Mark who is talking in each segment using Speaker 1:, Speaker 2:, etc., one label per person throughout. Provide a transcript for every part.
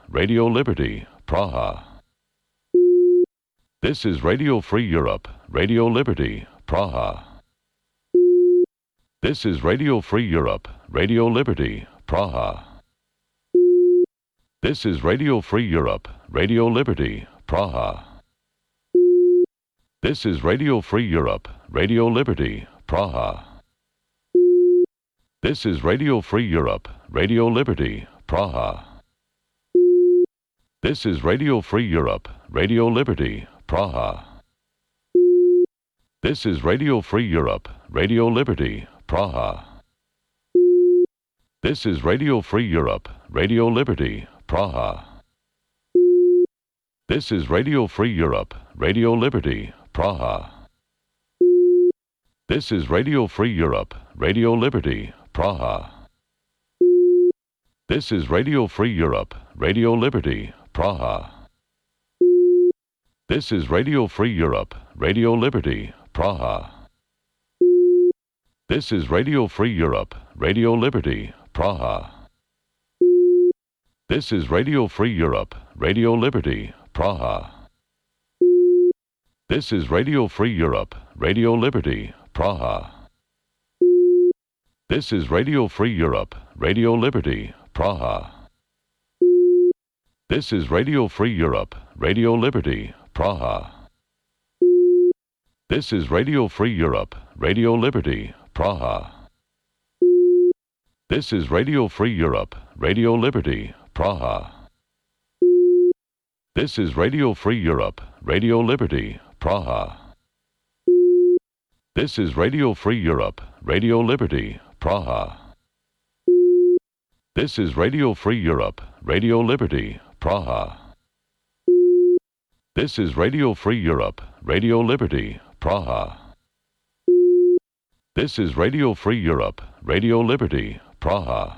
Speaker 1: Radio Liberty, Praha. This is Radio Free Europe, Radio Liberty, Praha. This is Radio Free Europe, Radio Liberty, Praha. This is Radio Free Europe, Radio Liberty, Praha. This is Radio Free Europe, Radio Liberty, Praha. This is Radio Free Europe, Radio Liberty, Praha. This is Radio Free Europe, Radio Liberty, Praha. This is Radio Free Europe, Radio Liberty, Praha. This is Radio Free Europe, Radio Liberty, Praha. This is Radio Free Europe, Radio Liberty, Praha. This is Radio Free Europe, Radio Liberty, Praha. This is Radio Free Europe, Radio Liberty, Praha. This is Radio Free Europe, Radio Liberty, Praha. This is Radio Free Europe, Radio Liberty, Praha. This is Radio Free Europe, Radio Liberty, Praha. This is Radio Free Europe, Radio Liberty, Praha. This is Radio Free Europe, Radio Liberty, Praha. This is Radio Free Europe, Radio Liberty, Praha. This is Radio Free Europe, Radio Liberty, Praha. This is Radio Free Europe, Radio Liberty, Praha. This is Radio Free Europe, Radio Liberty, Praha. This is Radio Free Europe, Radio Liberty, Praha. This is Radio Free Europe, Radio Liberty, Praha. This is Radio Free Europe, Radio Liberty, Praha. This is Radio Free Europe, Radio Liberty, Praha.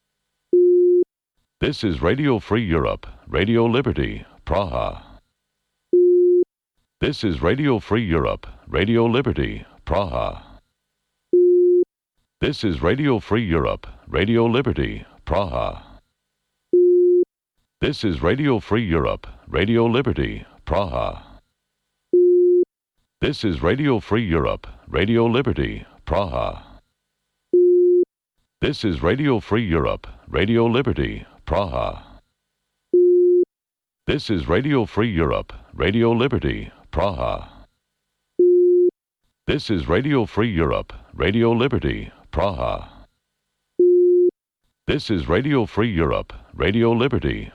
Speaker 1: This is Radio Free Europe, Radio Liberty, Praha. This is Radio Free Europe, Radio Liberty, Praha. This is Radio Free Europe, Radio Liberty, Praha. This is Radio Free Europe, Radio Liberty, Praha. This is Radio Free Europe, Radio Liberty, Praha. This is Radio Free Europe, Radio Liberty, Praha. This is Radio Free Europe, Radio Liberty, Praha. This is Radio Free Europe, Radio Liberty, Praha. This is Radio Free Europe, Radio Liberty,